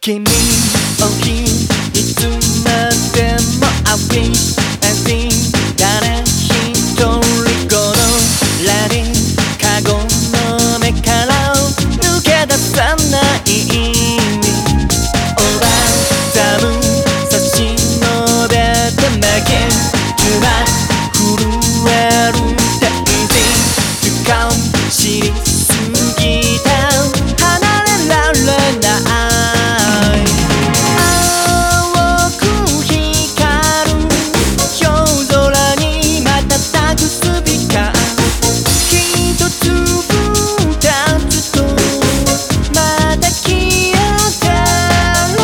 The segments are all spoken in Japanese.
君をいつまでも I wish I think 誰一人このラリンカゴの目から抜け出さないオーバーダム差し伸べて負けちま震えるデイジー時間知りすぎた離れられない青く光る夜空に瞬くスピカ一つ二つとまた消えてる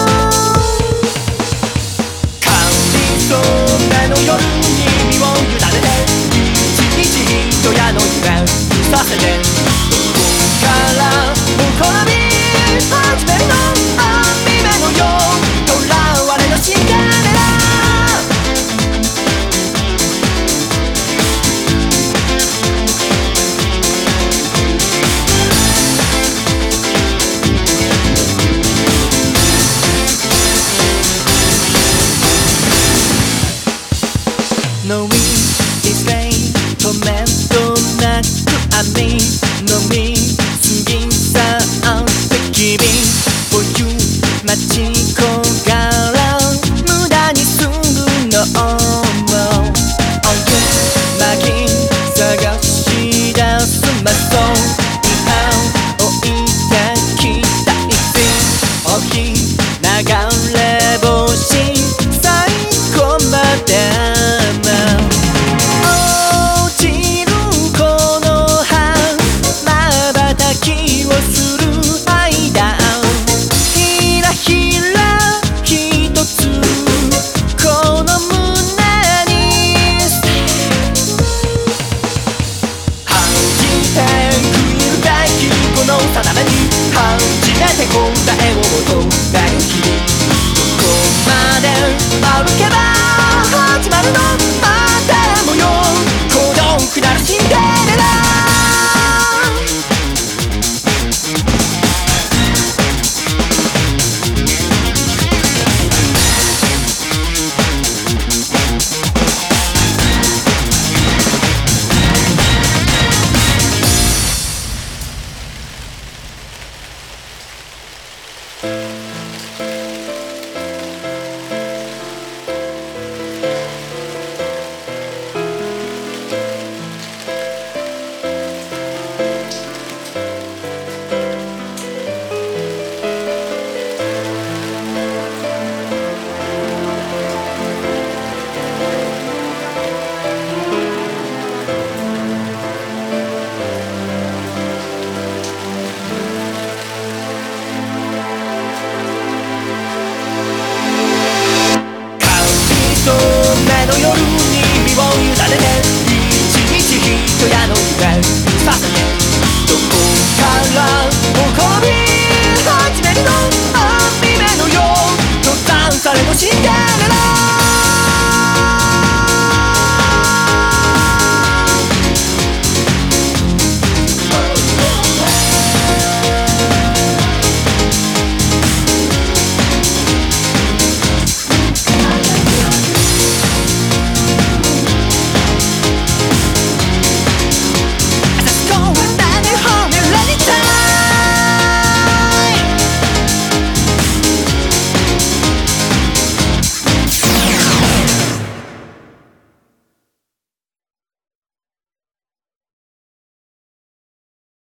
帰りそうなの夜に身を委ねて一日一夜の夢させてどこからほころび始めるの網目のよう囚われのシンデレラKnowing is vain 止めどなく網飲み過ぎ去って君 For you 待ち焦がら無駄にするの Oh you 巻き探し出すマスを置いてきた大きい流れ星最後まで初めて答えを求める日どこまで歩けば始まるの待てもよ孤独なるシンデレラ目の夜に身を委ねて一日一夜の夢させて